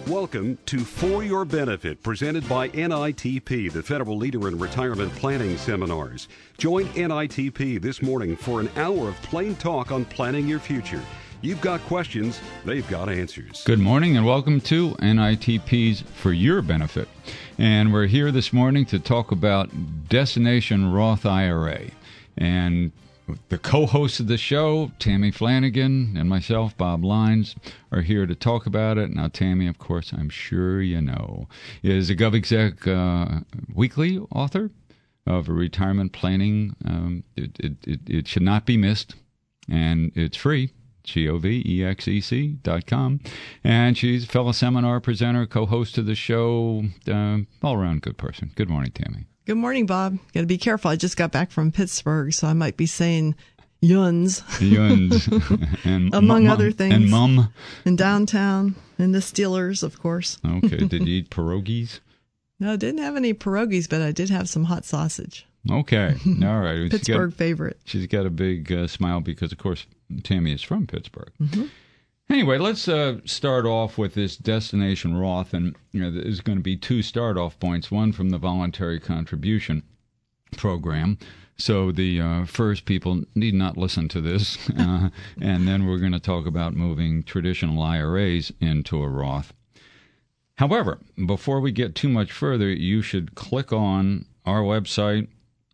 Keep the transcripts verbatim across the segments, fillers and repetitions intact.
Welcome to For Your Benefit, presented by N I T P, the federal leader in retirement planning seminars. Join N I T P this morning for an hour of plain talk on planning your future. You've got questions, they've got answers. Good morning and welcome to N I T P's For Your Benefit. And we're here this morning to talk about Destination Roth I R A. And the co-hosts of the show, Tammy Flanagan, and myself, Bob Lines, are here to talk about it. Now, Tammy, of course, I'm sure you know, is a GovExec uh, Weekly author of a retirement planning. Um, it, it, it, it should not be missed, and it's free. G O V E X E C dot com. And she's a fellow seminar presenter, co-host of the show, uh, all-around good person. Good morning, Tammy. Good morning, Bob. Got to be careful. I just got back from Pittsburgh, so I might be saying yuns. Yuns. and Among mum, other things. And mum. In downtown. And the Steelers, of course. Okay. Did you eat pierogies? No, I didn't have any pierogies, but I did have some hot sausage. Okay. All right. Pittsburgh got, favorite. She's got a big uh, smile because, of course, Tammy is from Pittsburgh. Mm-hmm. Anyway, let's uh, start off with this Destination Roth, and you know, there's going to be two start-off points, one from the voluntary contribution program, so the uh, first people need not listen to this, uh, and then we're going to talk about moving traditional I R As into a Roth. However, before we get too much further, you should click on our website,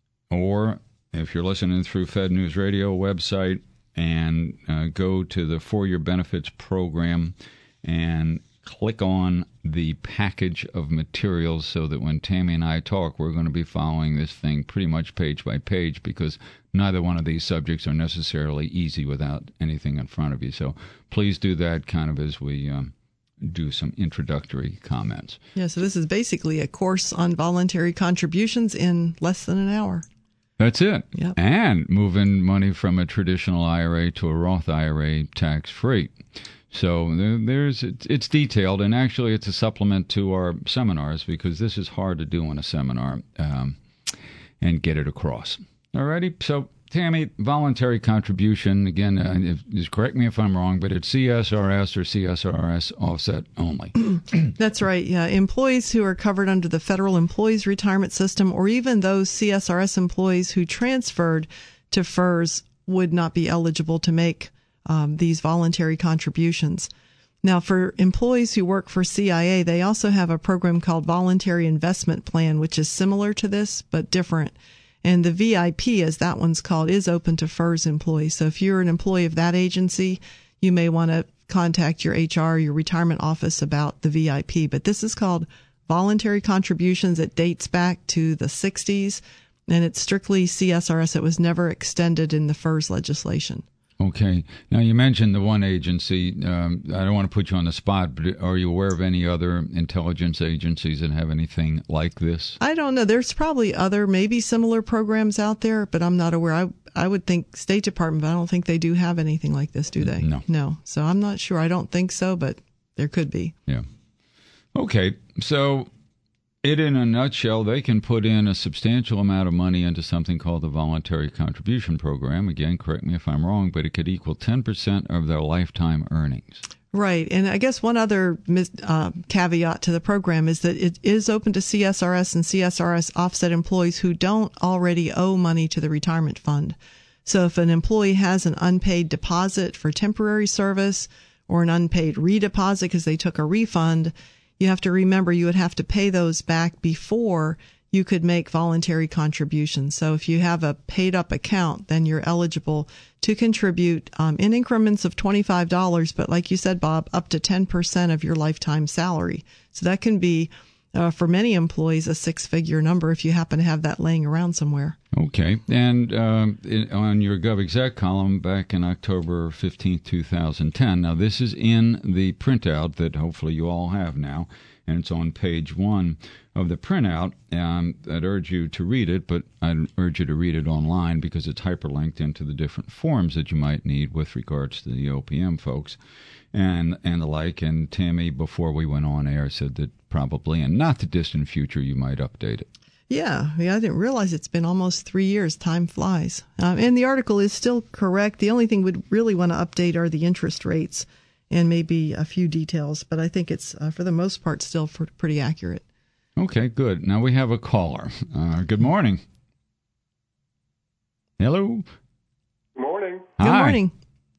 or if you're listening through Fed News Radio website, and uh, go to the For Your Benefits program and click on the package of materials so that when Tammy and I talk, we're going to be following this thing pretty much page by page because neither one of these subjects are necessarily easy without anything in front of you. So please do that kind of as we um, do some introductory comments. Yeah, so this is basically a course on voluntary contributions in less than an hour. That's it. Yep. And moving money from a traditional I R A to a Roth I R A tax-free. So there's it's detailed, and actually it's a supplement to our seminars because this is hard to do in a seminar um, and get it across. All righty. So, Tammy, voluntary contribution, again, uh, if, just correct me if I'm wrong, but it's C S R S or C S R S offset only. That's right. Yeah. Employees who are covered under the Federal Employees Retirement System, or even those C S R S employees who transferred to F E R S, would not be eligible to make um, these voluntary contributions. Now, for employees who work for C I A, they also have a program called Voluntary Investment Plan, which is similar to this, but different. And the V I P, as that one's called, is open to F E R S employees. So if you're an employee of that agency, you may want to contact your H R, your retirement office about the V I P. But this is called voluntary contributions. It dates back to the sixties, and it's strictly C S R S. It was never extended in the F E R S legislation. Okay. Now, you mentioned the one agency. Um, I don't want to put you on the spot, but are you aware of any other intelligence agencies that have anything like this? I don't know. There's probably other, maybe similar programs out there, but I'm not aware. I I would think State Department, but I don't think they do have anything like this, do they? No. No. So I'm not sure. I don't think so, but there could be. Yeah. Okay. So it, in a nutshell, they can put in a substantial amount of money into something called the Voluntary Contribution Program. Again, correct me if I'm wrong, but it could equal ten percent of their lifetime earnings. Right. And I guess one other uh, caveat to the program is that it is open to C S R S and C S R S offset employees who don't already owe money to the retirement fund. So if an employee has an unpaid deposit for temporary service or an unpaid redeposit because they took a refund, you have to remember you would have to pay those back before you could make voluntary contributions. So if you have a paid up account, then you're eligible to contribute um, in increments of twenty-five dollars, but like you said, Bob, up to ten percent of your lifetime salary. So that can be, uh, for many employees, a six-figure number if you happen to have that laying around somewhere. Okay. And um, in, on your GovExec column back in October fifteenth, two thousand ten, now this is in the printout that hopefully you all have now, and it's on page one of the printout. Um, I'd urge you to read it, but I'd urge you to read it online because it's hyperlinked into the different forms that you might need with regards to the O P M folks and, and the like. And Tammy, before we went on air, said that probably in not the distant future you might update it. Yeah, I didn't realize it's been almost three years. Time flies. Um, and the article is still correct. The only thing we'd really want to update are the interest rates. and maybe a few details. But I think it's, uh, for the most part, still for, pretty accurate. Okay, good. Now we have a caller. Uh, good morning. Hello. Morning. Good Hi. morning.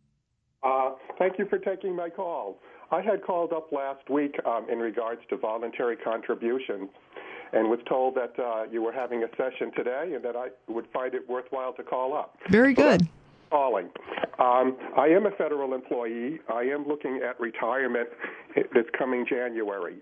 Uh, thank you for taking my call. I had called up last week um, in regards to voluntary contributions and was told that uh, you were having a session today and that I would find it worthwhile to call up. Very So good. that's calling. Um, I am a federal employee. I am looking at retirement this coming January.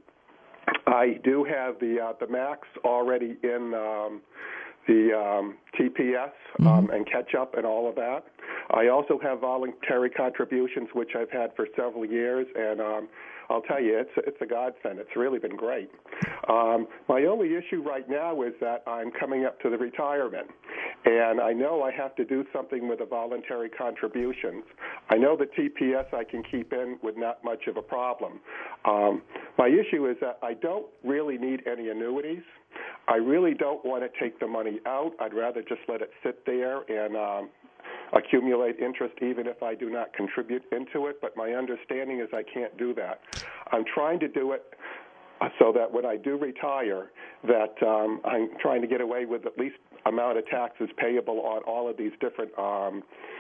I do have the uh, the max already in um, the um, T P S um, mm-hmm. and catch up and all of that. I also have voluntary contributions, which I've had for several years, and um, I'll tell you, it's it's a godsend. It's really been great. Um, my only issue right now is that I'm coming up to the retirement, and I know I have to do something with the voluntary contributions. I know the T P S I can keep in with not much of a problem. Um, my issue is that I don't really need any annuities. I really don't want to take the money out. I'd rather just let it sit there and um, accumulate interest even if I do not contribute into it, but my understanding is I can't do that. I'm trying to do it so that when I do retire, that um, I'm trying to get away with at least amount of taxes payable on all of these different um,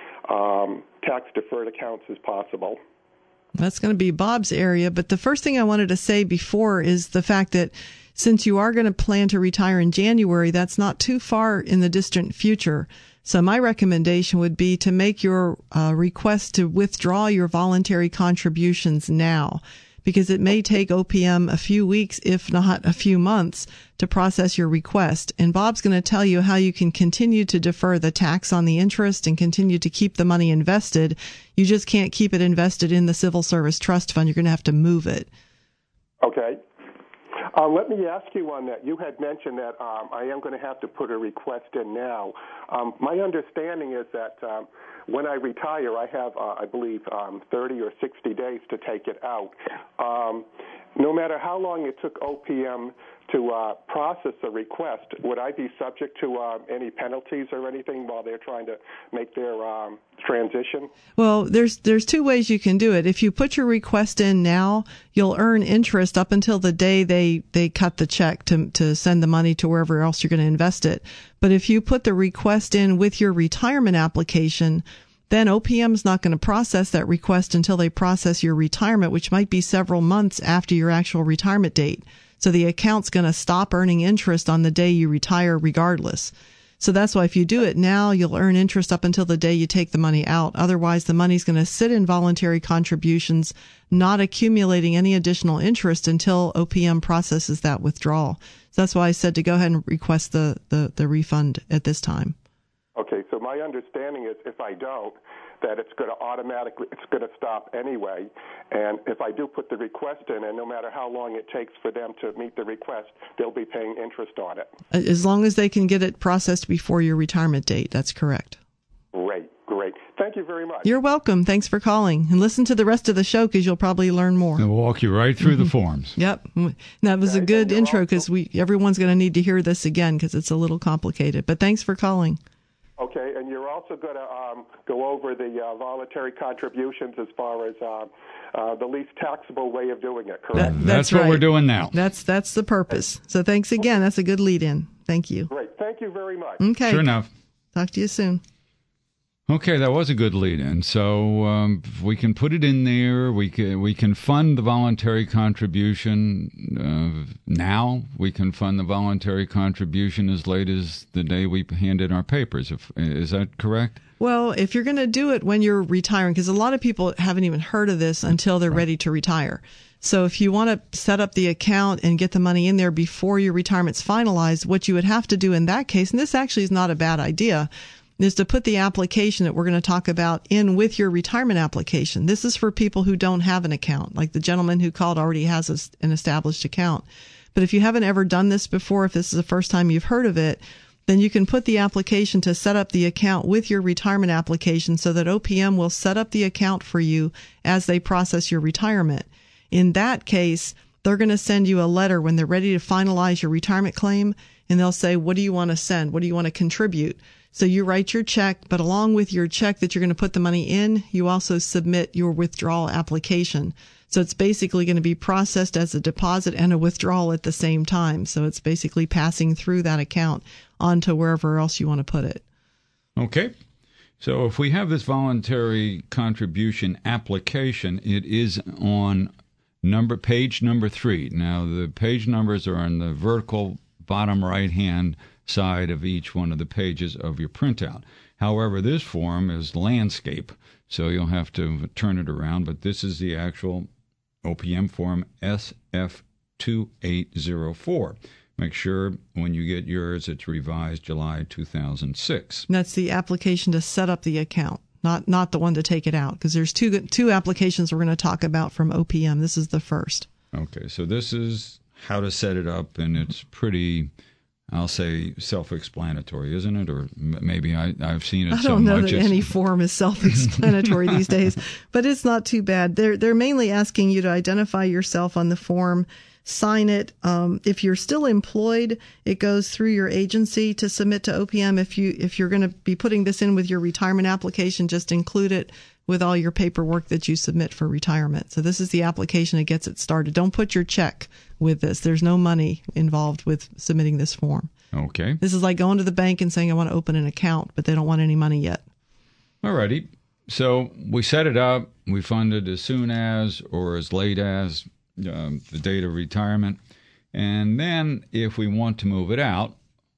um, tax-deferred accounts as possible. That's going to be Bob's area. But the first thing I wanted to say before is the fact that since you are going to plan to retire in January, that's not too far in the distant future. So my recommendation would be to make your uh, request to withdraw your voluntary contributions now, because it may take O P M a few weeks, if not a few months, to process your request. And Bob's going to tell you how you can continue to defer the tax on the interest and continue to keep the money invested. You just can't keep it invested in the Civil Service Trust Fund. You're going to have to move it. Okay. Uh, let me ask you on that. You had mentioned that um, I am going to have to put a request in now. Um, my understanding is that um, when I retire, I have, uh, I believe, um, thirty or sixty days to take it out. Um, no matter how long it took O P M to uh, process a request, would I be subject to uh, any penalties or anything while they're trying to make their um, transition? Well, there's there's two ways you can do it. If you put your request in now, you'll earn interest up until the day they, they cut the check to to send the money to wherever else you're going to invest it. But if you put the request in with your retirement application, then O P M is not going to process that request until they process your retirement, which might be several months after your actual retirement date. So the account's going to stop earning interest on the day you retire regardless. So that's why if you do it now, you'll earn interest up until the day you take the money out. Otherwise, the money's going to sit in voluntary contributions, not accumulating any additional interest until O P M processes that withdrawal. So that's why I said to go ahead and request the, the, the refund at this time. Okay, so my understanding is if I don't, that it's going to automatically, it's going to stop anyway. And if I do put the request in, and no matter how long it takes for them to meet the request, they'll be paying interest on it. As long as they can get it processed before your retirement date, that's correct. Great, great. Thank you very much. You're welcome. Thanks for calling. And listen to the rest of the show because you'll probably learn more. We'll walk you right through the forms. Yep. That was Okay, a good intro also- because we everyone's going to need to hear this again because it's a little complicated. But thanks for calling. Okay, and you're also going to um, go over the uh, voluntary contributions as far as uh, uh, the least taxable way of doing it, correct? That- That's, that's what right. we're doing now. That's that's the purpose. So thanks again. That's a good lead in. Thank you. Great. Thank you very much. Okay. Sure enough. Talk to you soon. Okay, that was a good lead-in. So um, we can put it in there. We can we can fund the voluntary contribution uh, now. We can fund the voluntary contribution as late as the day we hand in our papers. If, is that correct? Well, if you're going to do it when you're retiring, because a lot of people haven't even heard of this until they're ready to retire. So if you want to set up the account and get the money in there before your retirement's finalized, what you would have to do in that case, and this actually is not a bad idea, is to put the application that we're going to talk about in with your retirement application. This is for people who don't have an account, like the gentleman who called already has a, an established account. But if you haven't ever done this before, if this is the first time you've heard of it, then you can put the application to set up the account with your retirement application so that O P M will set up the account for you as they process your retirement. In that case, they're going to send you a letter when they're ready to finalize your retirement claim, and they'll say, what do you want to send? What do you want to contribute? So you write your check, but along with your check that you're going to put the money in, you also submit your withdrawal application. So it's basically going to be processed as a deposit and a withdrawal at the same time. So it's basically passing through that account onto wherever else you want to put it. Okay. So if we have this voluntary contribution application, it is on number page number three. Now, the page numbers are on the vertical bottom right-hand side of each one of the pages of your printout. However, this form is landscape, so you'll have to turn it around, but this is the actual O P M form S F two eight zero four. Make sure when you get yours, it's revised July two thousand six. And that's the application to set up the account, not not the one to take it out, because there's two two applications we're going to talk about from O P M. This is the first. Okay, so this is how to set it up, and it's pretty, I'll say, self-explanatory, isn't it? Or m- maybe I, I've seen it so much. I don't know much that any form is self-explanatory these days, but it's not too bad. They're they're mainly asking you to identify yourself on the form, sign it. Um, if you're still employed, it goes through your agency to submit to O P M. If you if you're going to be putting this in with your retirement application, just include it with all your paperwork that you submit for retirement. So this is the application that gets it started. Don't put your check with this. There's no money involved with submitting this form. Okay. This is like going to the bank and saying, I want to open an account, but they don't want any money yet. All righty. So we set it up. We fund it as soon as or as late as um, the date of retirement. And then if we want to move it out,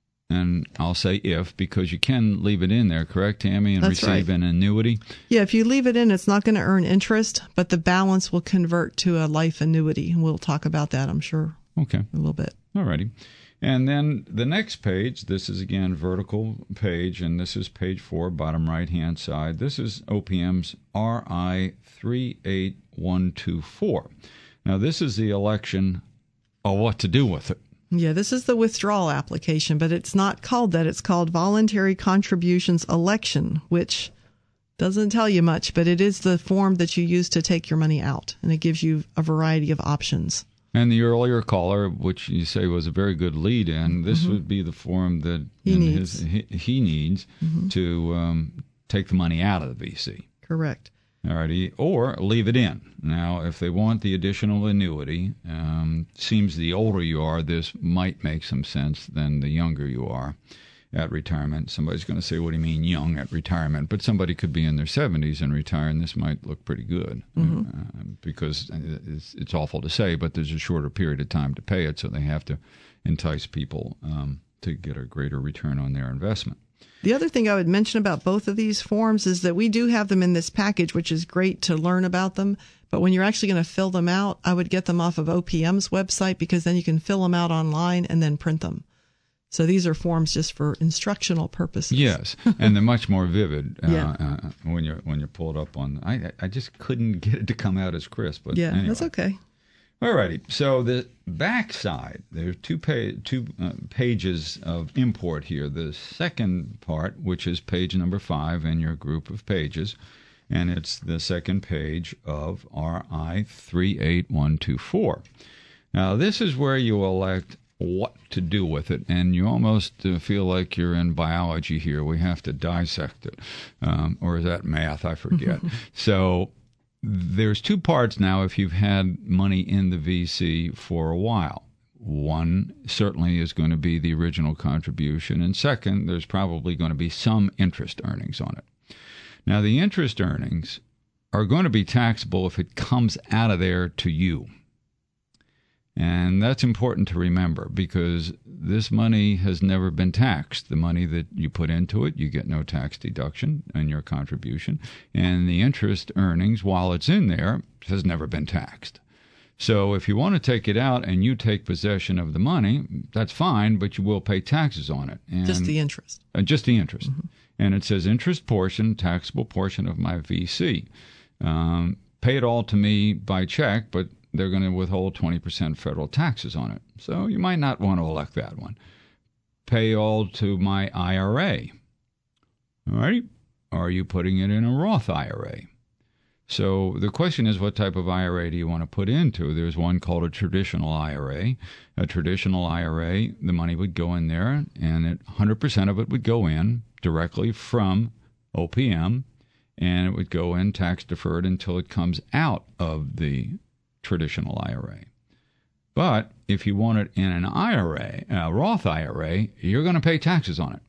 and I'll say if, because you can leave it in there, correct, Tammy, and That's receive right. an annuity? Yeah, if you leave it in, it's not going to earn interest, but the balance will convert to a life annuity. And we'll talk about that, I'm sure, Okay. a little bit. All righty. And then the next page, this is again vertical page, and this is page four, bottom right-hand side. This is O P M's R I three eight one two four. Now, this is the election of what to do with it. Yeah, this is the withdrawal application, but it's not called that. It's called Voluntary Contributions Election, which doesn't tell you much, but it is the form that you use to take your money out, and it gives you a variety of options. And the earlier caller, which you say was a very good lead in, this Mm-hmm. would be the form that He in needs. His, he, he needs Mm-hmm. to um, take the money out of the V C. Correct. Alrighty, or leave it in. Now, if they want the additional annuity, um, seems the older you are, this might make some sense than the younger you are at retirement. Somebody's going to say, what do you mean young at retirement? But somebody could be in their seventies and retire, and this might look pretty good. Mm-hmm. Uh, because it's, it's awful to say, but there's a shorter period of time to pay it, so they have to entice people um, to get a greater return on their investment. The other thing I would mention about both of these forms is that we do have them in this package, which is great to learn about them. But when you're actually going to fill them out, I would get them off of O P M's website, because then you can fill them out online and then print them. So these are forms just for instructional purposes. Yes, and they're much more vivid uh, Yeah. uh, when you when you pull it up on. I I just couldn't get it to come out as crisp. But Yeah, anyway. that's okay. Alrighty, so the back side, there's two, pa- two uh, pages of import here. The second part, which is page number five in your group of pages, and it's the second page of R I three eight one two four. Now, this is where you elect what to do with it, and you almost uh, feel like you're in biology here. We have to dissect it, um, or is that math? I forget. So there's two parts now if you've had money in the V C for a while. One certainly is going to be the original contribution, and second, there's probably going to be some interest earnings on it. Now, the interest earnings are going to be taxable if it comes out of there to you. And that's important to remember, because this money has never been taxed. The money that you put into it, you get no tax deduction on your contribution. And the interest earnings, while it's in there, has never been taxed. So if you want to take it out and you take possession of the money, that's fine, but you will pay taxes on it. And, Just the interest. uh, just the interest. Mm-hmm. And it says interest portion, taxable portion of my V C. Um, pay it all to me by check, but they're going to withhold twenty percent federal taxes on it. So you might not want to elect that one. Pay all to my I R A. All right. Are you putting it in a Roth I R A? So the question is, what type of I R A do you want to put into? There's one called a traditional I R A. A traditional I R A, the money would go in there, and it, one hundred percent of it would go in, directly from O P M, and it would go in tax deferred until it comes out of the traditional I R A. But if you want it in an I R A, a Roth I R A, you're going to pay taxes on it.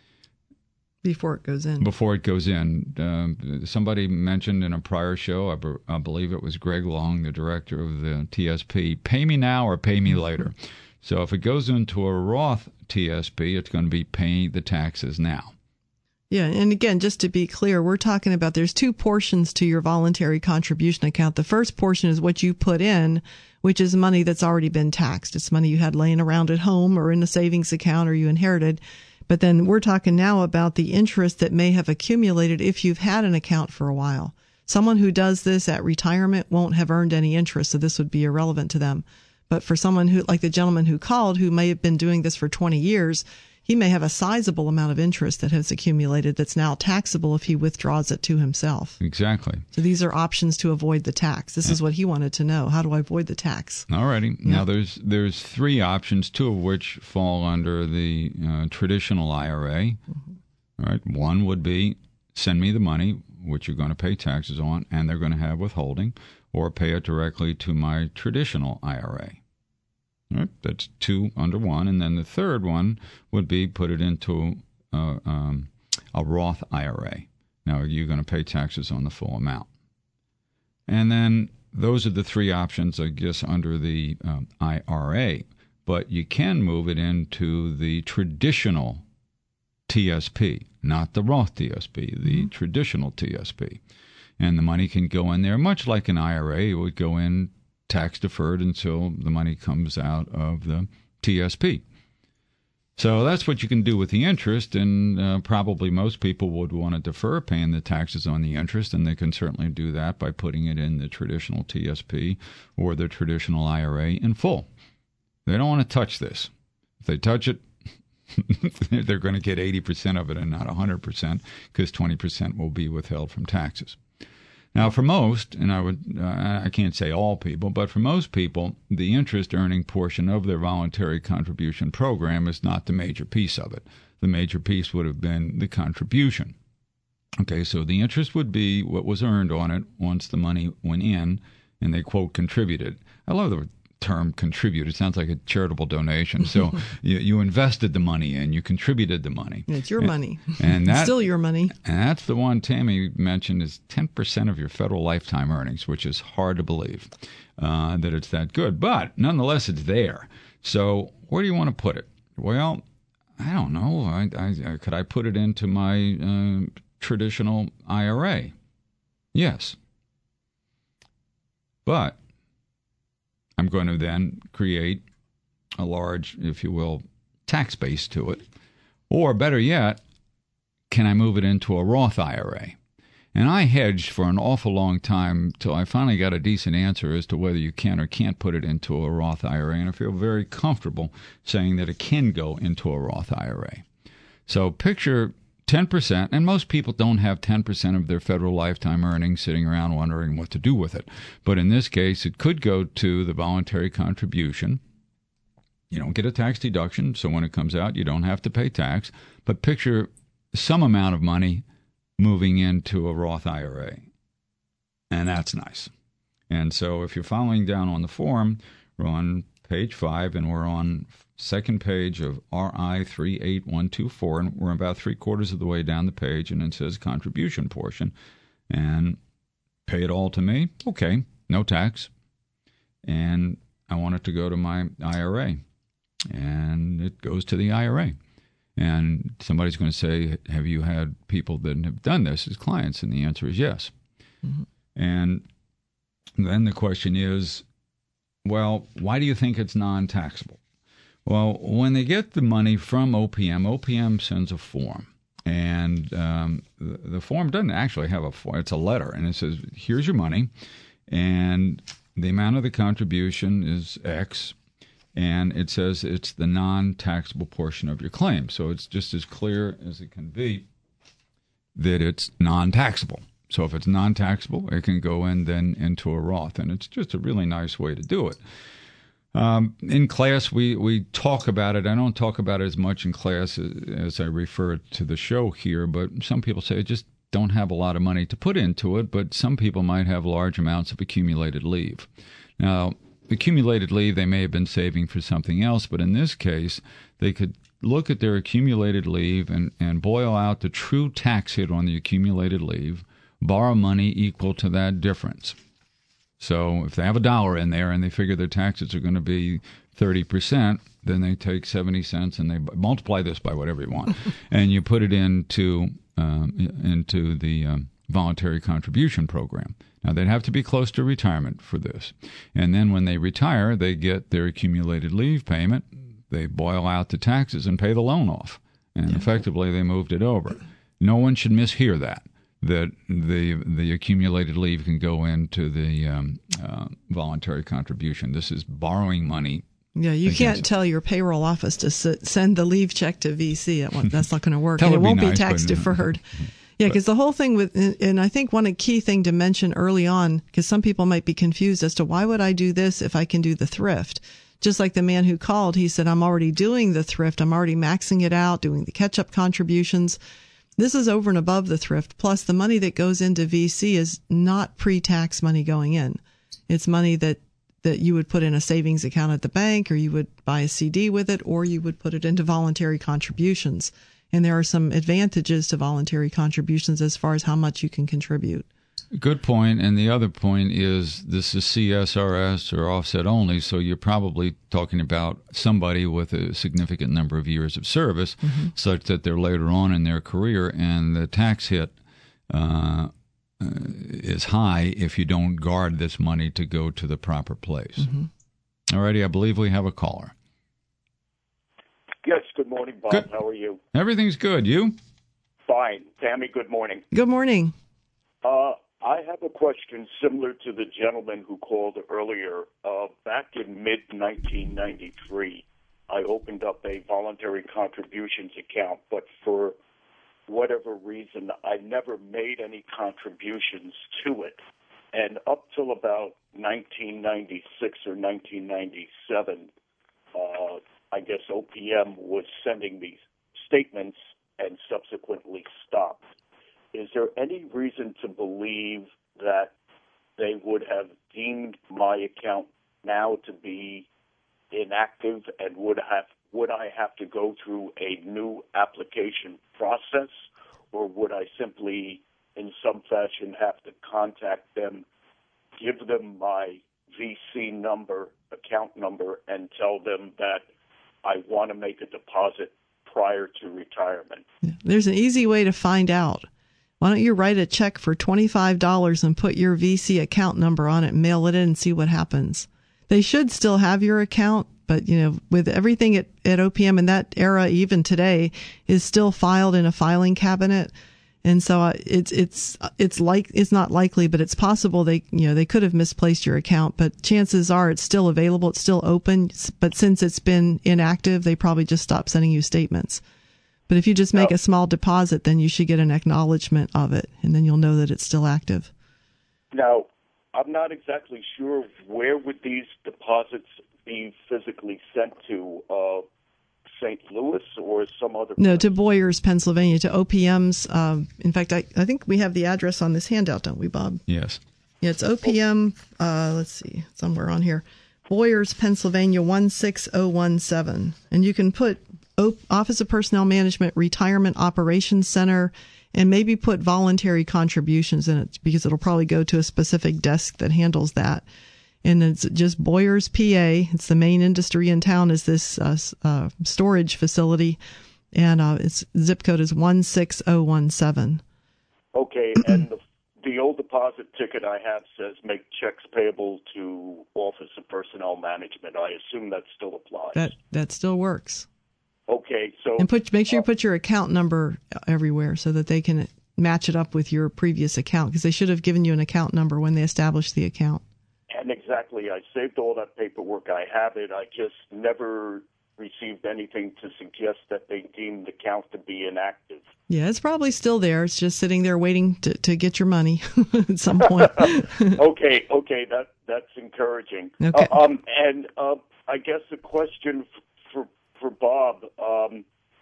Before it goes in. Before it goes in. Uh, somebody mentioned in a prior show, I, be- I believe it was Greg Long, the director of the T S P, pay me now or pay me later. So if it goes into a Roth T S P, it's going to be paying the taxes now. Yeah, and again, just to be clear, we're talking about there's two portions to your voluntary contribution account. The first portion is what you put in, which is money that's already been taxed. It's money you had laying around at home or in a savings account or you inherited. But then we're talking now about the interest that may have accumulated if you've had an account for a while. Someone who does this at retirement won't have earned any interest, so this would be irrelevant to them. But for someone who, like the gentleman who called, who may have been doing this for twenty years, he may have a sizable amount of interest that has accumulated that's now taxable if he withdraws it to himself. Exactly. So these are options to avoid the tax. This is what he wanted to know. How do I avoid the tax? All righty. Yeah. Now, there's there's three options, two of which fall under the uh, traditional I R A. Mm-hmm. All right. One would be send me the money, which you're going to pay taxes on, and they're going to have withholding, or pay it directly to my traditional I R A. All right, that's two under one. And then the third one would be put it into uh, um, a Roth I R A. Now, you're going to pay taxes on the full amount. And then those are the three options, I guess, under the um, I R A. But you can move it into the traditional T S P, not the Roth T S P, the mm-hmm. traditional T S P. And the money can go in there, much like an I R A. It would go in tax deferred until the money comes out of the T S P. So that's what you can do with the interest, and uh, probably most people would want to defer paying the taxes on the interest, and they can certainly do that by putting it in the traditional T S P or the traditional I R A in full. They don't want to touch this. If they touch it, they're going to get eighty percent of it and not one hundred percent, because twenty percent will be withheld from taxes. Now, for most, and I would, uh, I can't say all people, but for most people, the interest earning portion of their voluntary contribution program is not the major piece of it. The major piece would have been the contribution. Okay, so the interest would be what was earned on it once the money went in and they, quote, contributed. I love the term contribute. It sounds like a charitable donation. So you, you invested the money in, you contributed the money. It's your and, money. And that, still your money. And that's the one Tammy mentioned is ten percent of your federal lifetime earnings, which is hard to believe uh, that it's that good. But nonetheless, it's there. So where do you want to put it? Well, I don't know. I, I, could I put it into my uh, traditional I R A? Yes. But I'm going to then create a large, if you will, tax base to it. Or better yet, can I move it into a Roth I R A? And I hedged for an awful long time till I finally got a decent answer as to whether you can or can't put it into a Roth I R A. And I feel very comfortable saying that it can go into a Roth I R A. So picture ten percent, and most people don't have ten percent of their federal lifetime earnings sitting around wondering what to do with it. But in this case, it could go to the voluntary contribution. You don't get a tax deduction, so when it comes out, you don't have to pay tax. But picture some amount of money moving into a Roth I R A. And that's nice. And so if you're following down on the form, we're on page five, and we're on second page of R I three eight one two four, and we're about three quarters of the way down the page, and it says contribution portion, and pay it all to me. Okay, no tax, and I want it to go to my I R A, and it goes to the I R A. And somebody's going to say, have you had people that have done this as clients? And the answer is yes. Mm-hmm. And then the question is, well, why do you think it's non-taxable? Well, when they get the money from O P M, O P M sends a form. And um, the, the form doesn't actually have a form. It's a letter. And it says, here's your money. And the amount of the contribution is X. And it says it's the non-taxable portion of your claim. So it's just as clear as it can be that it's non-taxable. So if it's non-taxable, it can go in then into a Roth. And it's just a really nice way to do it. Um, in class, we, we talk about it. I don't talk about it as much in class as, as I refer to the show here, but some people say I just don't have a lot of money to put into it, but some people might have large amounts of accumulated leave. Now, accumulated leave, they may have been saving for something else, but in this case, they could look at their accumulated leave and, and boil out the true tax hit on the accumulated leave, borrow money equal to that difference. So if they have a dollar in there and they figure their taxes are going to be thirty percent, then they take seventy cents and they multiply this by whatever you want, and you put it into um, into the um, voluntary contribution program. Now, they'd have to be close to retirement for this. And then when they retire, they get their accumulated leave payment. They boil out the taxes and pay the loan off. And yeah. effectively, they moved it over. No one should mishear that. that the the accumulated leave can go into the um, uh, voluntary contribution. This is borrowing money. Yeah, you can't tell your payroll office to sit, send the leave check to V C. That's not going to work. And it won't be, be nice, tax deferred. Yeah, because the whole thing with, and I think one key thing to mention early on, because some people might be confused as to why would I do this if I can do the thrift? Just like the man who called, he said, I'm already doing the thrift. I'm already maxing it out, doing the catch-up contributions. This is over and above the thrift. Plus, the money that goes into V C is not pre-tax money going in. It's money that, that you would put in a savings account at the bank, or you would buy a C D with it, or you would put it into voluntary contributions. And there are some advantages to voluntary contributions as far as how much you can contribute. Good point. And the other point is this is C S R S or offset only, so you're probably talking about somebody with a significant number of years of service, mm-hmm. such that they're later on in their career, and the tax hit uh, uh, is high if you don't guard this money to go to the proper place. Mm-hmm. All righty, I believe we have a caller. Yes, good morning, Bob. Good. How are you? Everything's good. You? Fine. Tammy, good morning. Good morning. Uh, I have a question similar to the gentleman who called earlier. Uh, back in mid nineteen ninety-three, I opened up a voluntary contributions account, but for whatever reason, I never made any contributions to it. And up till about nineteen ninety-six or nineteen ninety-seven, uh, I guess O P M was sending me statements and subsequently stopped. Is there any reason to believe that they would have deemed my account now to be inactive, and would have would I have to go through a new application process, or would I simply, in some fashion, have to contact them, give them my V C number, account number, and tell them that I want to make a deposit prior to retirement? There's an easy way to find out. Why don't you write a check for twenty-five dollars and put your V C account number on it and mail it in and see what happens? They should still have your account, but, you know, with everything at, at O P M in that era, even today, is still filed in a filing cabinet. And so uh, it's it's it's like it's not likely, but it's possible they you know they could have misplaced your account. But chances are it's still available, it's still open. But since it's been inactive, they probably just stopped sending you statements. But if you just make a small deposit, then you should get an acknowledgement of it, and then you'll know that it's still active. Now, I'm not exactly sure where would these deposits be physically sent to, uh, Saint Louis or some other place? No, to Boyers, Pennsylvania, to O P M's. Um, in fact, I, I think we have the address on this handout, don't we, Bob? Yes. Yeah, it's O P M, uh, let's see, somewhere on here. Boyers, Pennsylvania, one six zero one seven. And you can put Office of Personnel Management Retirement Operations Center, and maybe put voluntary contributions in it, because it'll probably go to a specific desk that handles that. And it's just Boyers, P A. It's the main industry in town, is this uh, uh, storage facility, and uh, its zip code is one six zero one seven. Okay, and the, the old deposit ticket I have says make checks payable to Office of Personnel Management. I assume that still applies. That that still works. Okay, so and put make sure you put your account number everywhere so that they can match it up with your previous account, because they should have given you an account number when they established the account. And exactly, I saved all that paperwork. I have it. I just never received anything to suggest that they deemed the account to be inactive. Yeah, it's probably still there. It's just sitting there waiting to, to get your money at some point. okay, okay, that that's encouraging. Okay. Uh, um, and uh, I guess a question f- for for Bob. Um,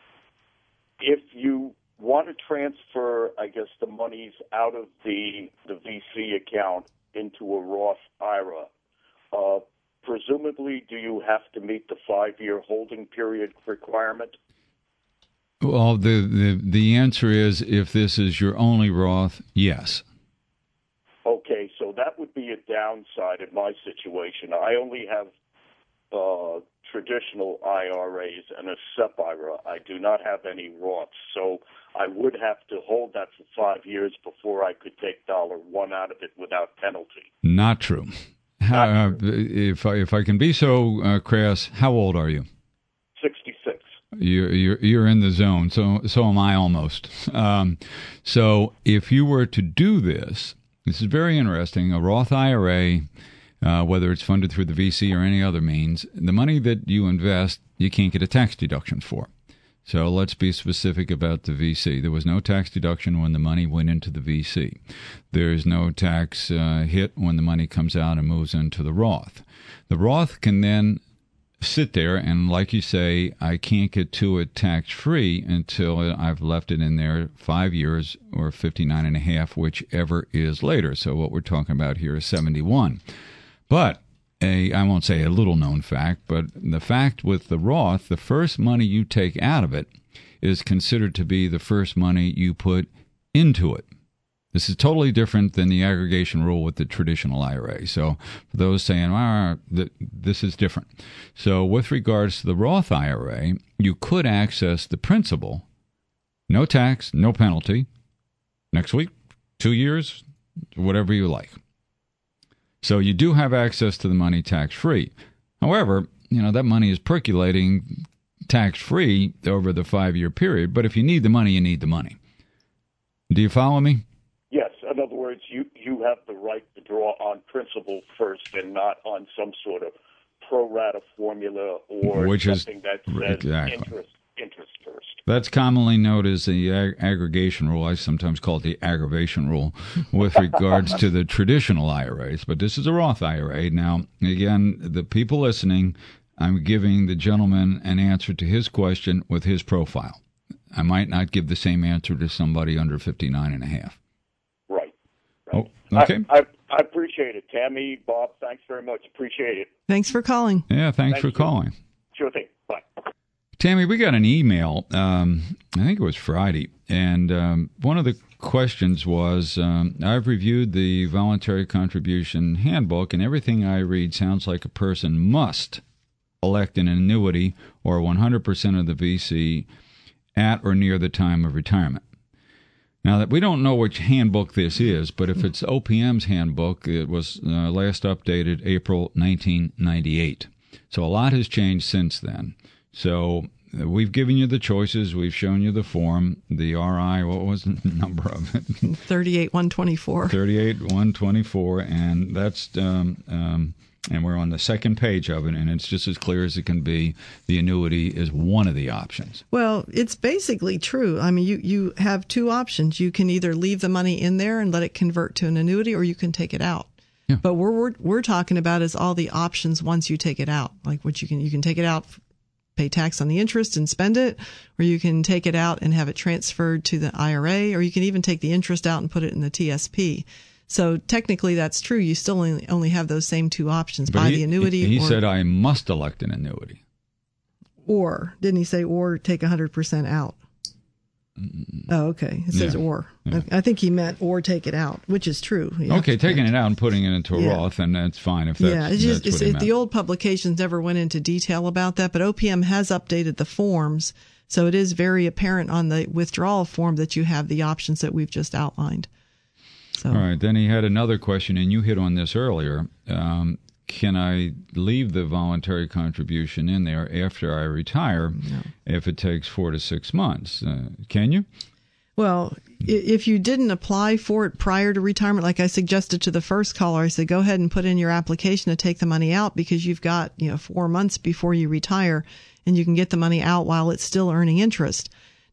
if you want to transfer, I guess, the monies out of the the V C account into a Roth I R A, uh, presumably, do you have to meet the five-year holding period requirement? Well, the, the the answer is, if this is your only Roth, yes. Okay, so that would be a downside in my situation. I only have uh, traditional I R As and a S E P I R A. I do not have any Roths, so I would have to hold that for five years before I could take dollar one out of it without penalty. Not true. How, Not true. Uh, if I, if I can be so uh, crass, how old are you? sixty-six. You're, you're you're in the zone. So so am I almost. Um, so if you were to do this, this is very interesting. A Roth I R A, uh, whether it's funded through the V C or any other means, the money that you invest, you can't get a tax deduction for. So let's be specific about the V C. There was no tax deduction when the money went into the V C. There's no tax uh, hit when the money comes out and moves into the Roth. The Roth can then sit there, and like you say, I can't get to it tax-free until I've left it in there five years or fifty-nine and a half, whichever is later. So what we're talking about here is seventy-one. But a, I won't say a little-known fact, but the fact with the Roth, the first money you take out of it is considered to be the first money you put into it. This is totally different than the aggregation rule with the traditional I R A. So for those saying, ah, this is different. So with regards to the Roth I R A, you could access the principal, no tax, no penalty, next week, two years, whatever you like. So you do have access to the money tax-free. However, you know, that money is percolating tax-free over the five-year period. But if you need the money, you need the money. Do you follow me? Yes. In other words, you, you have the right to draw on principal first and not on some sort of pro rata formula or Which something is, that says exactly. interest, interest first. That's commonly known as the ag- aggregation rule. I sometimes call it the aggravation rule with regards to the traditional I R As. But this is a Roth I R A. Now, again, the people listening, I'm giving the gentleman an answer to his question with his profile. I might not give the same answer to somebody under fifty-nine and a half. Right. right. Oh, okay. I, I, I appreciate it. Tammy, Bob, thanks very much. Appreciate it. Thanks for calling. Yeah, thanks Thank for you. calling. Sure thing. Bye. Tammy, we got an email, um, I think it was Friday, and um, one of the questions was, um, I've reviewed the voluntary contribution handbook, and everything I read sounds like a person must elect an annuity or one hundred percent of the V C at or near the time of retirement. Now, that we don't know which handbook this is, but if it's O P M's handbook, it was uh, last updated April nineteen ninety-eight. So a lot has changed since then. So uh, we've given you the choices. We've shown you the form, the R I, what was the number of it? thirty-eight one twenty-four. thirty-eight one twenty-four, and that's um, um, and we're on the second page of it, and it's just as clear as it can be. The annuity is one of the options. Well, it's basically true. I mean, you, you have two options. You can either leave the money in there and let it convert to an annuity, or you can take it out. Yeah. But what we're, we're talking about is all the options once you take it out. Like what you can you can take it out, pay tax on the interest and spend it, or you can take it out and have it transferred to the I R A, or you can even take the interest out and put it in the T S P. So technically that's true. You still only, only have those same two options, But buy he, the annuity. He, he or, said I must elect an annuity. Or, didn't he say or take one hundred percent out? Oh, okay. It says Yeah. or. Yeah. I think he meant or take it out, which is true. You have Okay, to- taking it out and putting it into a Yeah. Roth, and that's fine if that's, yeah, it's just that's it's, what he it, meant. the old publications never went into detail about that, but O P M has updated the forms, so it is very apparent on the withdrawal form that you have the options that we've just outlined. So, All right, then he had another question, and you hit on this earlier. Um, can I leave the voluntary contribution in there after I retire No. if it takes four to six months? Uh, can you? Well, i- if you didn't apply for it prior to retirement, like I suggested to the first caller, I said go ahead and put in your application to take the money out because you've got, you know, four months before you retire, and you can get the money out while it's still earning interest.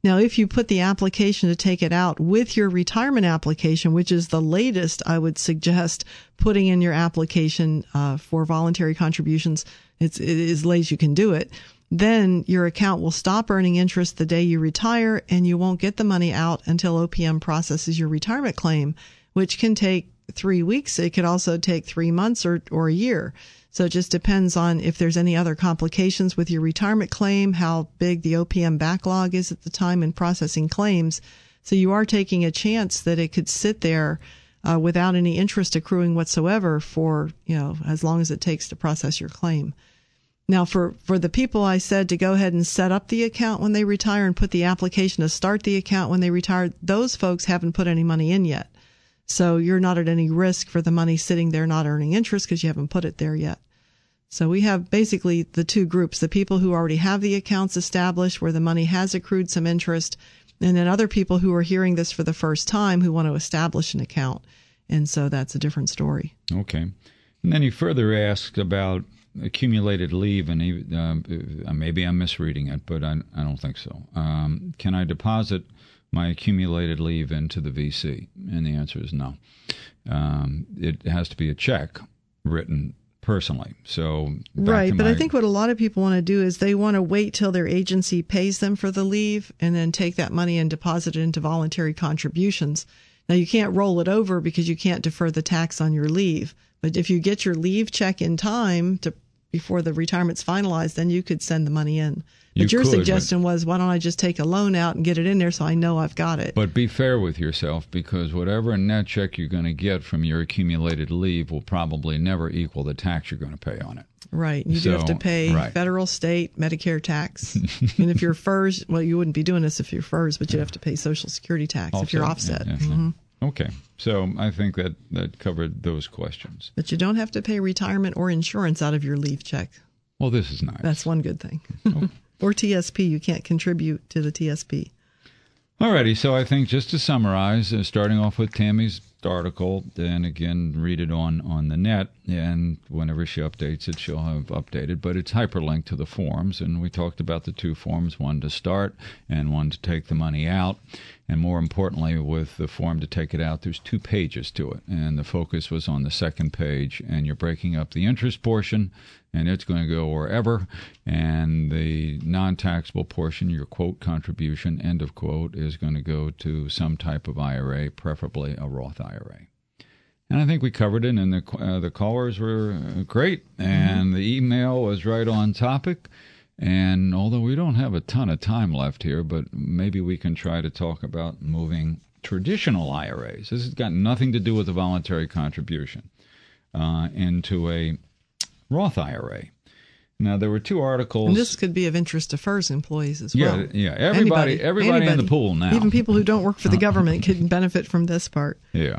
Now, if you put the application to take it out with your retirement application, which is the latest, I would suggest putting in your application uh, for voluntary contributions. It's it is late as you can do it. Then your account will stop earning interest the day you retire, and you won't get the money out until O P M processes your retirement claim, which can take three weeks. It could also take three months or, or a year. So it just depends on if there's any other complications with your retirement claim, how big the O P M backlog is at the time in processing claims. So you are taking a chance that it could sit there uh, without any interest accruing whatsoever for, you know, as long as it takes to process your claim. Now, for, for the people I said to go ahead and set up the account when they retire and put the application to start the account when they retire, those folks haven't put any money in yet. So you're not at any risk for the money sitting there not earning interest because you haven't put it there yet. So we have basically the two groups, the people who already have the accounts established where the money has accrued some interest, and then other people who are hearing this for the first time who want to establish an account. And so that's a different story. Okay. And then he further asked about accumulated leave, and he, uh, maybe I'm misreading it, but I, I don't think so. Um, can I deposit my accumulated leave into the V C? And the answer is no. Um, it has to be a check written personally. So right, but my, I think what a lot of people want to do is they want to wait till their agency pays them for the leave and then take that money and deposit it into voluntary contributions. Now, you can't roll it over because you can't defer the tax on your leave. But if you get your leave check in time to before the retirement's finalized, then you could send the money in. But you your could, suggestion but, was, why don't I just take a loan out and get it in there so I know I've got it? But be fair with yourself, because whatever net check you're going to get from your accumulated leave will probably never equal the tax you're going to pay on it. Right. You so, do have to pay right. federal, state, Medicare tax. And if you're F E R S, well, you wouldn't be doing this if you're F E R S, but you'd have to pay Social Security tax offset, if you're offset. Yeah, yeah. Mm-hmm. Okay. So I think that, that covered those questions. But you don't have to pay retirement or insurance out of your leave check. Well, this is nice. That's one good thing. Oh. Or T S P. You can't contribute to the T S P. All righty. So I think just to summarize, uh, starting off with Tammy's article, and again, read it on, on the net, and whenever she updates it, she'll have updated. But it's hyperlinked to the forms, and we talked about the two forms, one to start and one to take the money out. And more importantly, with the form to take it out, there's two pages to it, and the focus was on the second page, and you're breaking up the interest portion, and it's going to go wherever, and the non-taxable portion, your quote contribution, end of quote, is going to go to some type of I R A, preferably a Roth I R A. And I think we covered it, and the uh, the callers were great, and mm-hmm. the email was right on topic. And although we don't have a ton of time left here, but maybe we can try to talk about moving traditional I R As. This has got nothing to do with the voluntary contribution uh, into a Roth I R A. Now, there were two articles. And this could be of interest to F E R S employees as yeah, well. Yeah, everybody, Anybody, everybody anybody, in the pool now. Even people who don't work for the government can benefit from this part. Yeah.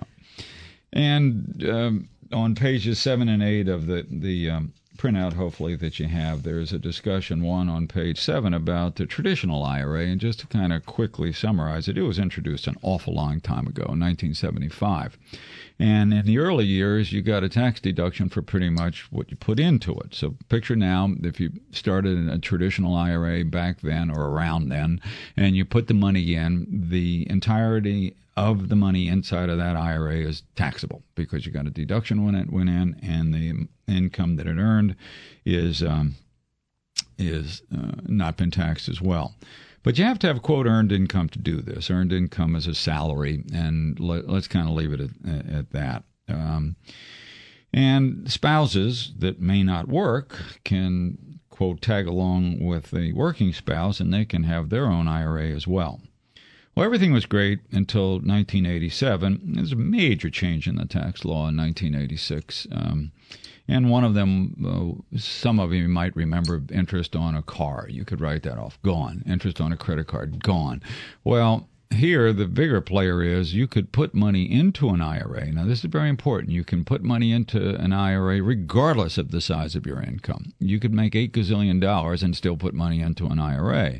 And um, on pages seven and eight of the, the um, printout, hopefully, that you have, there's a discussion, one on page seven, about the traditional I R A. And just to kind of quickly summarize it, it was introduced an awful long time ago, nineteen seventy-five. And in the early years, you got a tax deduction for pretty much what you put into it. So picture now, if you started a traditional I R A back then or around then, and you put the money in, the entirety of the money inside of that I R A is taxable because you got a deduction when it went in, and the income that it earned is um, is uh, not been taxed as well. But you have to have, quote, earned income to do this. Earned income is a salary, and let, let's kind of leave it at, at that. Um, and spouses that may not work can, quote, tag along with a working spouse, and they can have their own I R A as well. Well, everything was great until nineteen eighty-seven. There's a major change in the tax law in nineteen eighty-six. Um, and one of them, uh, some of you might remember, interest on a car. You could write that off. Gone. Interest on a credit card. Gone. Well, here, the bigger player is you could put money into an I R A. Now, this is very important. You can put money into an I R A regardless of the size of your income. You could make eight gazillion dollars and still put money into an I R A.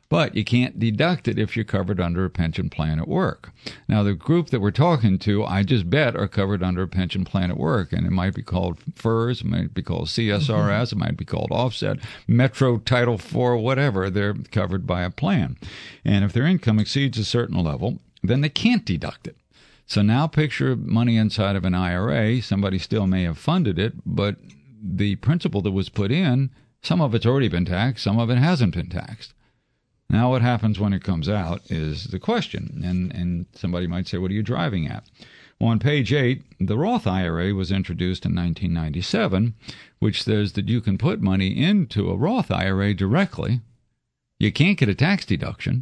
But you can't deduct it if you're covered under a pension plan at work. Now, the group that we're talking to, I just bet, are covered under a pension plan at work. And it might be called FERS, it might be called C S R S, mm-hmm. it might be called Offset, Metro Title four, whatever. They're covered by a plan. And if their income exceeds a certain level, then they can't deduct it. So now picture money inside of an I R A. Somebody still may have funded it, but the principal that was put in, some of it's already been taxed, some of it hasn't been taxed. Now what happens when it comes out is the question, and, and somebody might say, what are you driving at? Well, on page eight, the Roth I R A was introduced in nineteen ninety-seven, which says that you can put money into a Roth I R A directly. You can't get a tax deduction,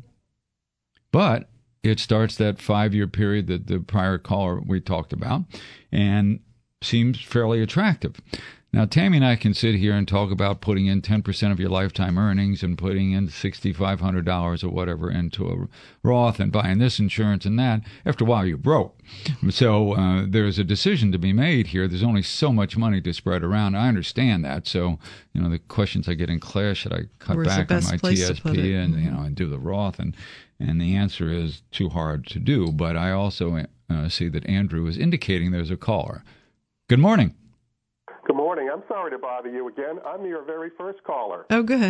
but it starts that five-year period that the prior caller we talked about and seems fairly attractive. Now, Tammy and I can sit here and talk about putting in ten percent of your lifetime earnings and putting in six thousand five hundred dollars or whatever into a Roth and buying this insurance and that. After a while, you're broke. So uh, there's a decision to be made here. There's only so much money to spread around. I understand that. So, you know, the questions I get in class, should I cut Where's back on my T S P and, you know, and do the Roth? And, and the answer is too hard to do. But I also uh, see that Andrew is indicating there's a caller. Good morning. Good morning. I'm sorry to bother you again. I'm your very first caller. Oh, good.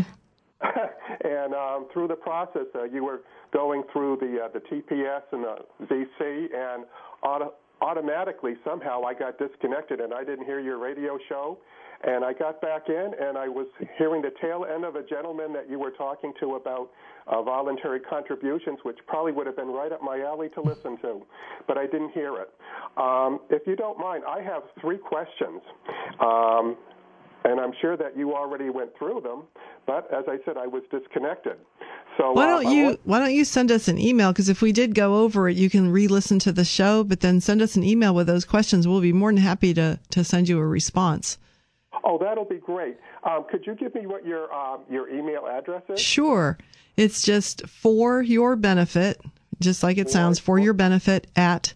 and um, through the process, uh, you were going through the uh, the T P S and the Z C, and auto- automatically somehow I got disconnected, and I didn't hear your radio show. And I got back in, and I was hearing the tail end of a gentleman that you were talking to about uh, voluntary contributions, which probably would have been right up my alley to listen to, but I didn't hear it. Um, if you don't mind, I have three questions, um, and I'm sure that you already went through them, but as I said, I was disconnected. So why don't uh, you want- why don't you send us an email? Because if we did go over it, you can re-listen to the show, but then send us an email with those questions. We'll be more than happy to to send you a response. Oh, that'll be great. Um, could you give me what your uh, your email address is? Sure. It's just for your benefit, just like it sounds, for your benefit at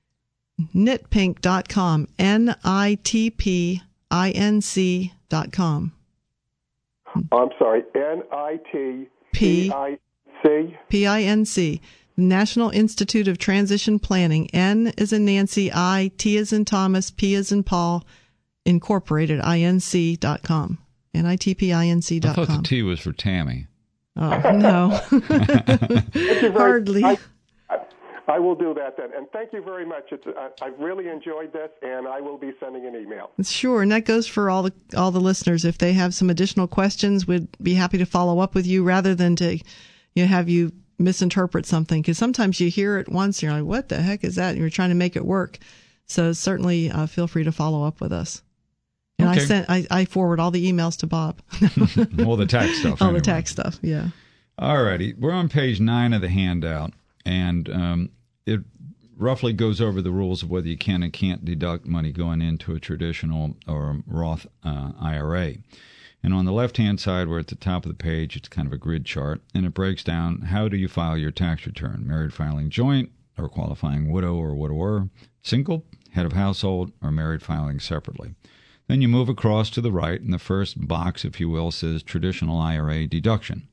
nitpinc dot com, N I T P I N C dot com. I'm sorry, N I T P I C? P I N C, National Institute of Transition Planning. N is in Nancy, I, T is in Thomas, P is in Paul, Incorporated, I N C dot com. N I T P I N C dot com. I thought the T was for Tammy. Oh, no. Hardly. I, I, I will do that then. And thank you very much. It's, I, I've really enjoyed this, and I will be sending an email. Sure, and that goes for all the all the listeners. If they have some additional questions, we'd be happy to follow up with you rather than to you know, have you misinterpret something. Because sometimes you hear it once, and you're like, what the heck is that? And you're trying to make it work. So certainly uh, feel free to follow up with us. And okay. I sent I, I forward all the emails to Bob. All the tax stuff. All anyway. the tax stuff, yeah. All righty. We're on page nine of the handout, and um, it roughly goes over the rules of whether you can and can't deduct money going into a traditional or Roth uh, I R A. And on the left-hand side, we're at the top of the page, it's kind of a grid chart, and it breaks down how do you file your tax return, married filing joint, or qualifying widow or widower, single, head of household, or married filing separately. Then you move across to the right, and the first box, if you will, says traditional I R A deduction.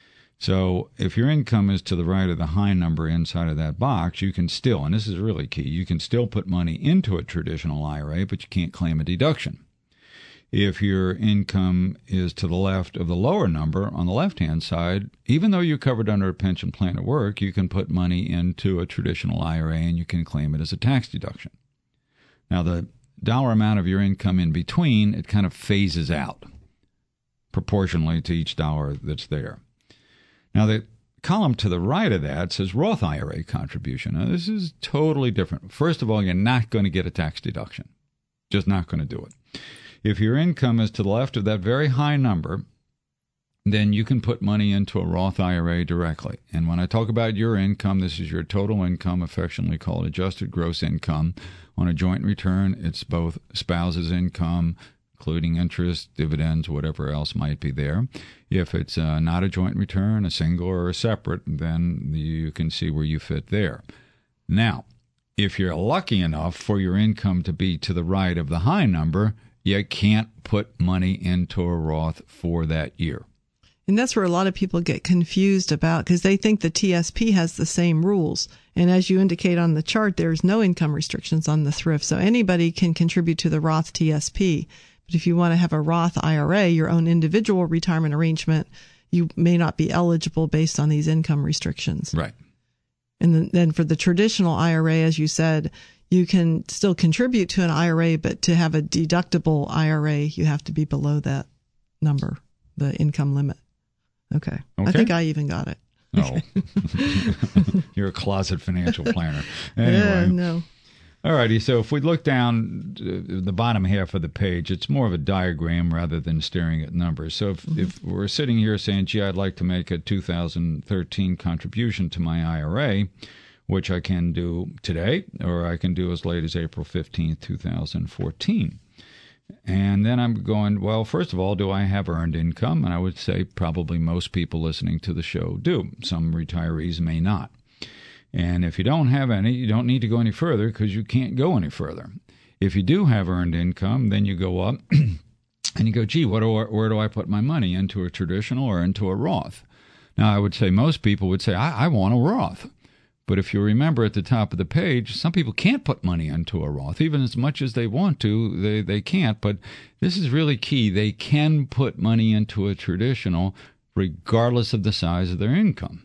So if your income is to the right of the high number inside of that box, you can still, and this is really key, you can still put money into a traditional I R A, but you can't claim a deduction. If your income is to the left of the lower number on the left-hand side, even though you're covered under a pension plan at work, you can put money into a traditional I R A and you can claim it as a tax deduction. Now, the dollar amount of your income in between, it kind of phases out proportionally to each dollar that's there. Now, the column to the right of that says Roth I R A contribution. Now, this is totally different. First of all, you're not going to get a tax deduction. Just not going to do it. If your income is to the left of that very high number, then you can put money into a Roth I R A directly. And when I talk about your income, this is your total income, affectionately called adjusted gross income. On a joint return, it's both spouse's income, including interest, dividends, whatever else might be there. If it's uh, not a joint return, a single or a separate, then you can see where you fit there. Now, if you're lucky enough for your income to be to the right of the high number, you can't put money into a Roth for that year. And that's where a lot of people get confused about, because they think the T S P has the same rules. And as you indicate on the chart, there's no income restrictions on the thrift. So anybody can contribute to the Roth T S P. But if you want to have a Roth I R A, your own individual retirement arrangement, you may not be eligible based on these income restrictions. Right. And then, then for the traditional I R A, as you said, you can still contribute to an I R A, but to have a deductible I R A, you have to be below that number, the income limit. Okay. okay. I think I even got it. No. You're a closet financial planner. Anyway. Yeah, no. All righty. So if we look down the bottom half of the page, it's more of a diagram rather than staring at numbers. So if, mm-hmm. if we're sitting here saying, gee, I'd like to make a two thousand thirteen contribution to my I R A, which I can do today, or I can do as late as April fifteenth, two thousand fourteen. And then I'm going, well, first of all, do I have earned income? And I would say probably most people listening to the show do. Some retirees may not. And if you don't have any, you don't need to go any further because you can't go any further. If you do have earned income, then you go up and you go, gee, what do I, where do I put my money? Into a traditional or into a Roth? Now, I would say most people would say, I, I want a Roth. But if you remember at the top of the page, some people can't put money into a Roth. Even as much as they want to, they, they can't. But this is really key. They can put money into a traditional regardless of the size of their income.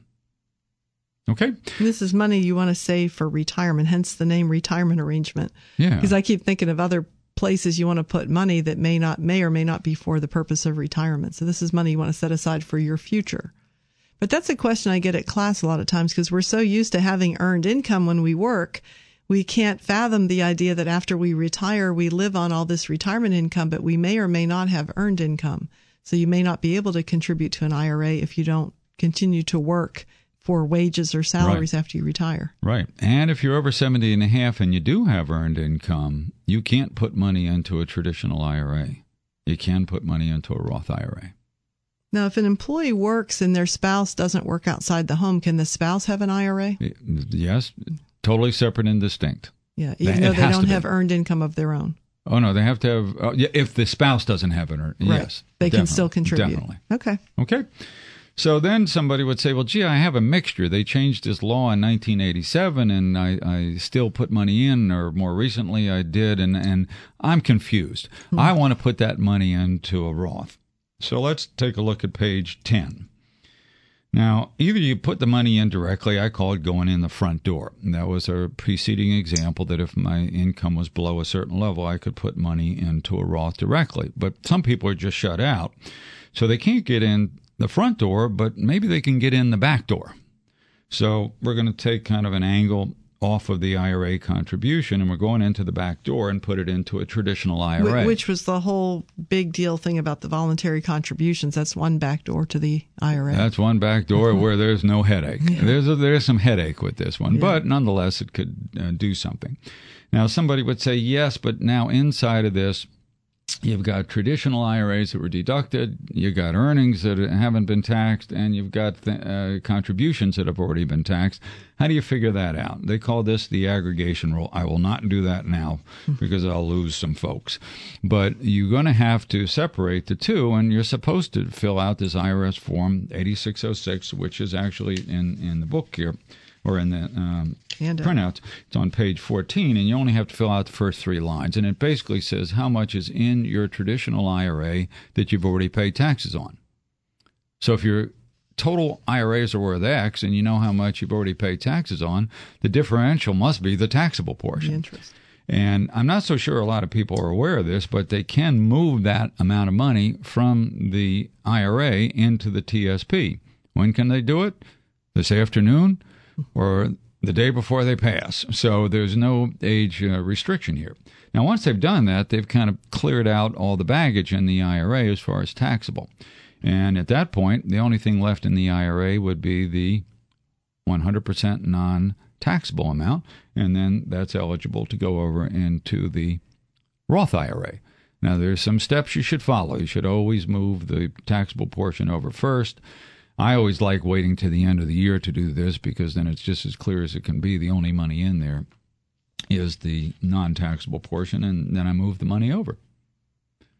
Okay? This is money you want to save for retirement, hence the name retirement arrangement. Yeah. Because I keep thinking of other places you want to put money that may not, may or may not be for the purpose of retirement. So this is money you want to set aside for your future. But that's a question I get at class a lot of times because we're so used to having earned income when we work, we can't fathom the idea that after we retire, we live on all this retirement income, but we may or may not have earned income. So you may not be able to contribute to an I R A if you don't continue to work for wages or salaries right. after you retire. Right. And if you're over seventy and a half and you do have earned income, you can't put money into a traditional I R A. You can put money into a Roth I R A. Now, if an employee works and their spouse doesn't work outside the home, can the spouse have an I R A? Yes, totally separate and distinct. Yeah, even though they don't have earned income of their own. Oh, no, they have to have, uh, yeah, if the spouse doesn't have it, right. yes. They can still contribute. Definitely. Okay. Okay. So then somebody would say, well, gee, I have a mixture. They changed this law in nineteen eighty-seven, and I, I still put money in, or more recently I did, and, and I'm confused. Hmm. I want to put that money into a Roth. So let's take a look at page ten. Now, either you put the money in directly, I call it going in the front door. And that was a preceding example that if my income was below a certain level, I could put money into a Roth directly. But some people are just shut out. So they can't get in the front door, but maybe they can get in the back door. So we're going to take kind of an angle off of the I R A contribution, and we're going into the back door and put it into a traditional I R A. Which was the whole big deal thing about the voluntary contributions. That's one back door to the I R A. That's one back door where there's no headache. Yeah. There's a, there's some headache with this one, yeah. but nonetheless, it could uh, do something. Now, somebody would say, yes, but now inside of this, you've got traditional I R As that were deducted, you've got earnings that haven't been taxed, and you've got th- uh, contributions that have already been taxed. How do you figure that out? They call this the aggregation rule. I will not do that now because I'll lose some folks. But you're going to have to separate the two, and you're supposed to fill out this I R S form eighty-six oh six, which is actually in, in the book here, or in the um, printouts. It's on page fourteen, and you only have to fill out the first three lines. And it basically says how much is in your traditional I R A that you've already paid taxes on. So if your total I R As are worth X, and you know how much you've already paid taxes on, the differential must be the taxable portion. Interest. And I'm not so sure a lot of people are aware of this, but they can move that amount of money from the I R A into the T S P. When can they do it? This afternoon? Or the day before they pass. So there's no age uh, restriction here. Now, once they've done that, they've kind of cleared out all the baggage in the I R A as far as taxable. And at that point, the only thing left in the I R A would be the one hundred percent non-taxable amount, and then that's eligible to go over into the Roth I R A. Now, there's some steps you should follow. You should always move the taxable portion over first. I always like waiting to the end of the year to do this because then it's just as clear as it can be. The only money in there is the non-taxable portion, and then I move the money over.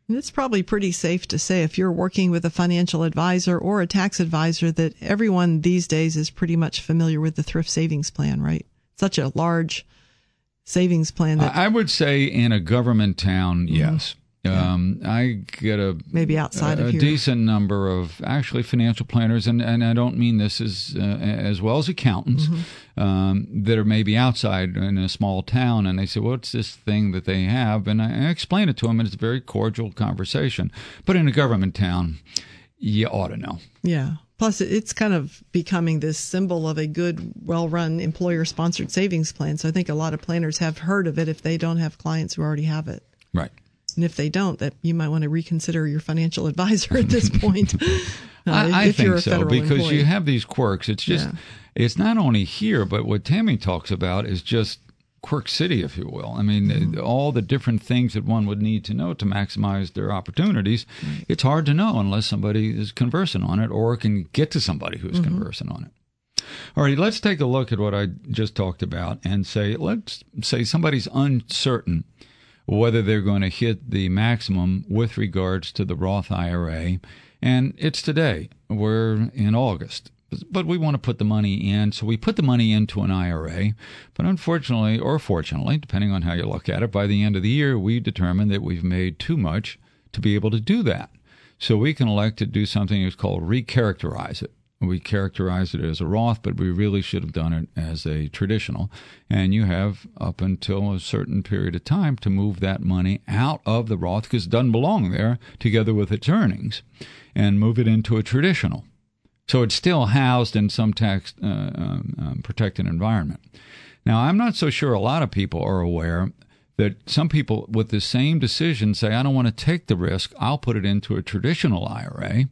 It's probably pretty safe to say if you're working with a financial advisor or a tax advisor that everyone these days is pretty much familiar with the thrift savings plan, right? Such a large savings plan. That I would say in a government town, mm-hmm. yes. Yeah. Um, I get a maybe outside a, of a here. decent number of actually financial planners, and, and I don't mean this as uh, as well as accountants mm-hmm. um, that are maybe outside in a small town, and they say, "What's this thing that they have?" And I, I explain it to them, and it's a very cordial conversation. But in a government town, you ought to know. Yeah. Plus, it's kind of becoming this symbol of a good, well-run employer-sponsored savings plan. So I think a lot of planners have heard of it if they don't have clients who already have it. Right. And if they don't, that you might want to reconsider your financial advisor at this point. Uh, I, I if think you're a so, federal because employee. you have these quirks. It's just, Yeah. it's not only here, but what Tammy talks about is just Quirk City, if you will. I mean, mm-hmm. all the different things that one would need to know to maximize their opportunities. Mm-hmm. It's hard to know unless somebody is conversant on it or can get to somebody who's mm-hmm. conversant on it. All right, let's take a look at what I just talked about and say, let's say somebody's uncertain whether they're going to hit the maximum with regards to the Roth I R A. And it's today. We're in August. But we want to put the money in. So we put the money into an I R A. But unfortunately, or fortunately, depending on how you look at it, by the end of the year, we determine that we've made too much to be able to do that. So we can elect to do something that's called recharacterize it. We characterize it as a Roth, but we really should have done it as a traditional. And you have up until a certain period of time to move that money out of the Roth, because it doesn't belong there, together with its earnings, and move it into a traditional. So it's still housed in some tax uh, um, um, protected environment. Now, I'm not so sure a lot of people are aware that some people with the same decision say, I don't want to take the risk, I'll put it into a traditional I R A,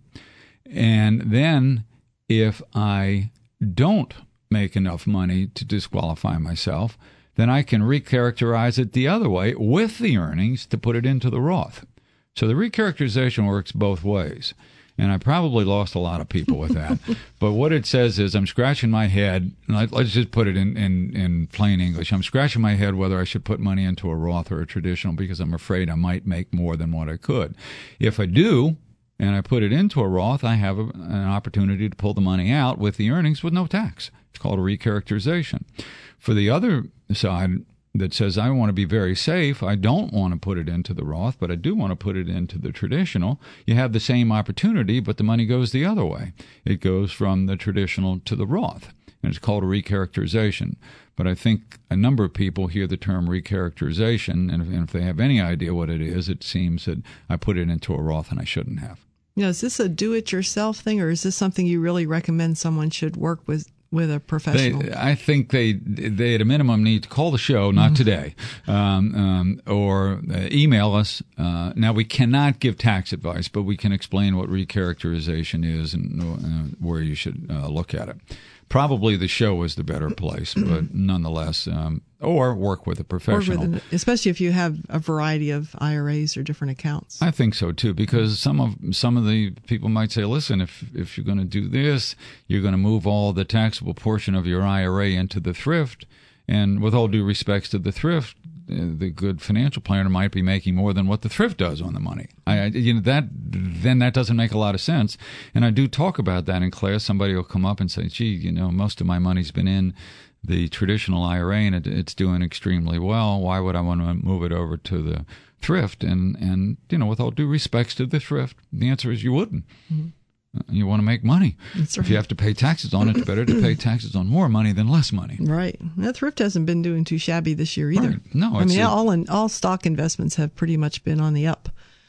and then if I don't make enough money to disqualify myself, then I can recharacterize it the other way with the earnings to put it into the Roth. So the recharacterization works both ways. And I probably lost a lot of people with that. But what it says is I'm scratching my head. Let's just put it in, in, in plain English. I'm scratching my head whether I should put money into a Roth or a traditional because I'm afraid I might make more than what I could. If I do, and I put it into a Roth, I have a, an opportunity to pull the money out with the earnings with no tax. It's called a recharacterization. For the other side that says I want to be very safe, I don't want to put it into the Roth, but I do want to put it into the traditional, you have the same opportunity, but the money goes the other way. It goes from the traditional to the Roth, and it's called a recharacterization. But I think a number of people hear the term recharacterization, and if, and if they have any idea what it is, it seems that I put it into a Roth and I shouldn't have. You know, is this a do-it-yourself thing, or is this something you really recommend someone should work with with a professional? They, I think they they at a minimum need to call the show, not mm-hmm. today, um, um, or uh, email us. Uh, now, we cannot give tax advice, but we can explain what recharacterization is and uh, where you should uh, look at it. Probably the show is the better place, but nonetheless, um, or work with a professional. Or with an, especially if you have a variety of I R As or different accounts. I think so too, because some of some of the people might say, "Listen, if if you're going to do this, you're going to move all the taxable portion of your I R A into the thrift." And with all due respects to the thrift, the good financial planner might be making more than what the thrift does on the money. I, I, you know, that then that doesn't make a lot of sense. And I do talk about that in class. Somebody will come up and say, "Gee, you know, most of my money's been in the traditional I R A, and it, it's doing extremely well. Why would I want to move it over to the thrift?" And and you know, with all due respects to the thrift, the answer is you wouldn't. Mm-hmm. You want to make money. That's right. If you have to pay taxes on it, it's better to pay taxes on more money than less money. Right. That thrift hasn't been doing too shabby this year either. Right. No, I mean, a, all in, all stock investments have pretty much been on the up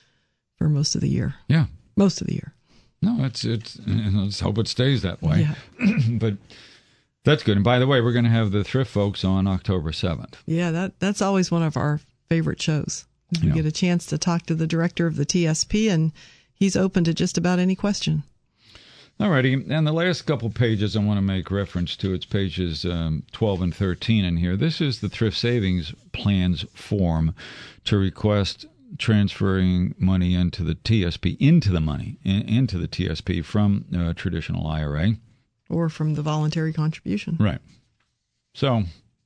for most of the year. Yeah, most of the year. No, it's it's. Let's hope it stays that way. Yeah. But that's good. And by the way, we're going to have the thrift folks on October seventh. Yeah, that that's always one of our favorite shows. We yeah. get a chance to talk to the director of the T S P, and he's open to just about any question. All righty, and the last couple pages I want to make reference to, it's pages um, twelve and thirteen in here. This is the Thrift Savings Plans form to request transferring money into the T S P, into the money, in, into the T S P from uh, traditional I R A. Or from the voluntary contribution. Right. So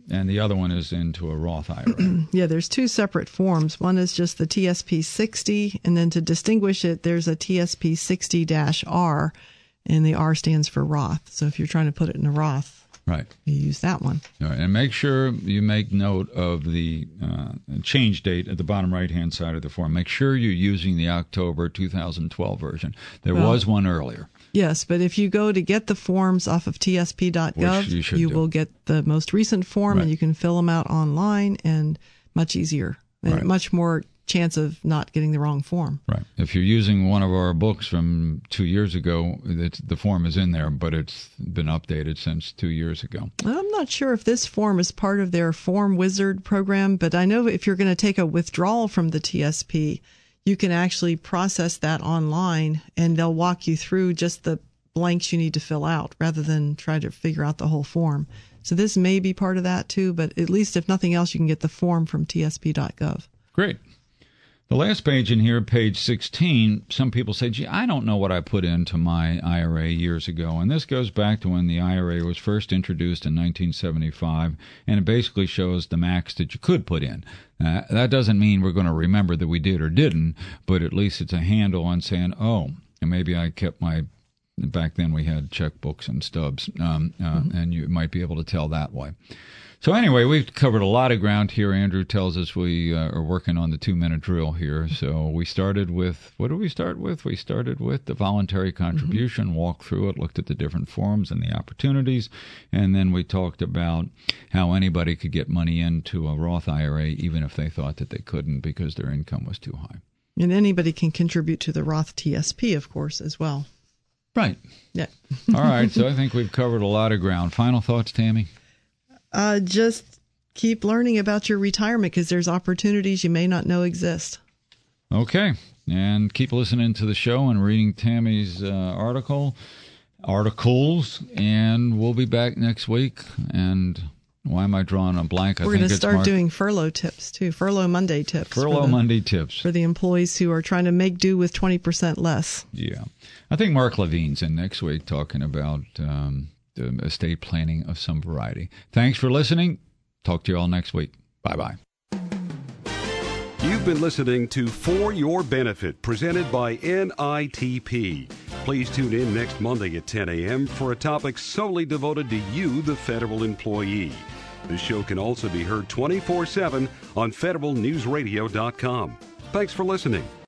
and the other one is into a Roth I R A. Yeah, there's two separate forms. One is just the T S P sixty, and then to distinguish it, there's a T S P sixty R, and the R stands for Roth. So if you're trying to put it in a Roth, right, you use that one. All right, and make sure you make note of the uh, change date at the bottom right-hand side of the form. Make sure you're using the October two thousand twelve version. There well, was one earlier. Yes, but if you go to get the forms off of T S P dot gov, you, you will get the most recent form, right, and you can fill them out online, and much easier, and right, much more chance of not getting the wrong form. Right. If you're using one of our books from two years ago, it's, the form is in there, but it's been updated since two years ago. I'm not sure if this form is part of their Form Wizard program, but I know if you're going to take a withdrawal from the T S P, you can actually process that online, and they'll walk you through just the blanks you need to fill out rather than try to figure out the whole form. So this may be part of that too, but at least if nothing else, you can get the form from T S P dot gov. Great. The last page in here, page sixteen, some people say, gee, I don't know what I put into my I R A years ago. And this goes back to when the I R A was first introduced in nineteen seventy-five, and it basically shows the max that you could put in. Uh, that doesn't mean we're going to remember that we did or didn't, but at least it's a handle on saying, oh, and maybe I kept my, back then we had checkbooks and stubs, um, uh, mm-hmm. and you might be able to tell that way. So anyway, we've covered a lot of ground here. Andrew tells us we uh, are working on the two-minute drill here. So we started with, what did we start with? We started with the voluntary contribution, mm-hmm. walked through it, looked at the different forms and the opportunities, and then we talked about how anybody could get money into a Roth I R A even if they thought that they couldn't because their income was too high. And anybody can contribute to the Roth T S P, of course, as well. Right. Yeah. All right, so I think we've covered a lot of ground. Final thoughts, Tammy? Uh, just keep learning about your retirement because there's opportunities you may not know exist. Okay. And keep listening to the show and reading Tammy's uh, article, articles, and we'll be back next week. And why am I drawing a blank? I We're going to start Mark- doing furlough tips, too, Furlough Monday tips. Furlough the, Monday tips. For the employees who are trying to make do with twenty percent less. Yeah. I think Mark Levine's in next week talking about Um, estate planning of some variety. Thanks for listening. Talk to you all next week. Bye-bye. You've been listening to For Your Benefit, presented by N I T P. Please tune in next Monday at ten a.m. for a topic solely devoted to you, the federal employee. This show can also be heard twenty-four seven on federal news radio dot com. Thanks for listening.